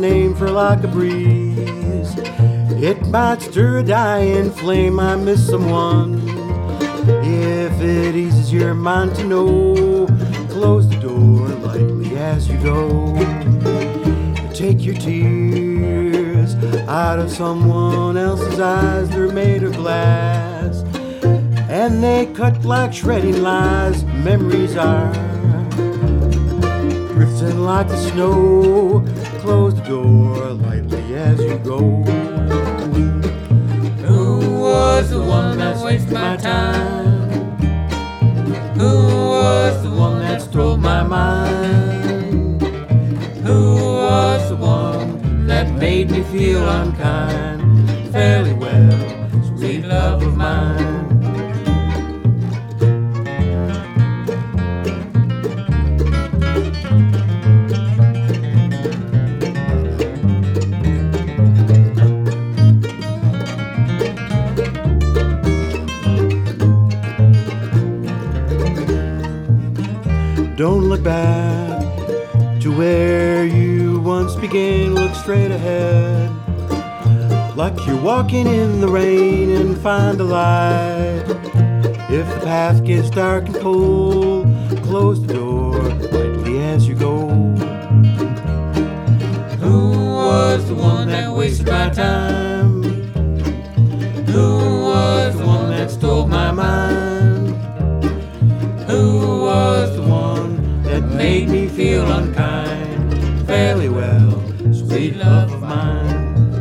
name for like a breeze. It might stir a dying flame, I miss someone. If it eases your mind to know, close the door lightly as you go. Take your tears out of someone else's eyes. They're made of glass, and they cut like shredding lies. Memories are drifting like the snow. Close the door lightly as you go. Who was the one that wasted my time? Who was the one that stole my mind? Who was the one that made me feel unkind? Fairly well, sweet love of mine. Don't look back to where you once began. Look straight ahead, like you're walking in the rain, and find a light. If the path gets dark and cold, close the door lightly as you go. Who was the one that wasted my time? Who was the one that stole my mind? Who was the one that made me feel unkind? Fairly well, sweet love of mine.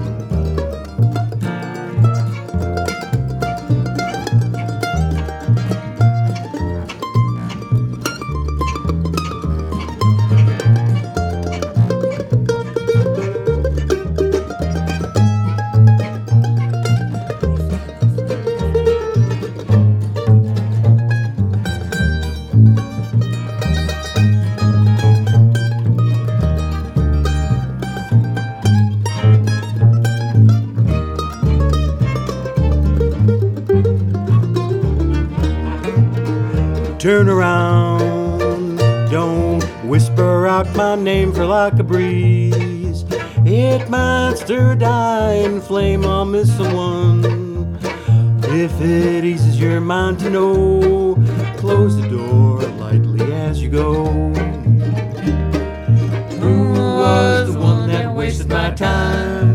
Turn around, don't whisper out my name for like a breeze. It might stir a dying flame, I'll miss someone. If it eases your mind to know, close the door lightly as you go. Who was the one that wasted my time?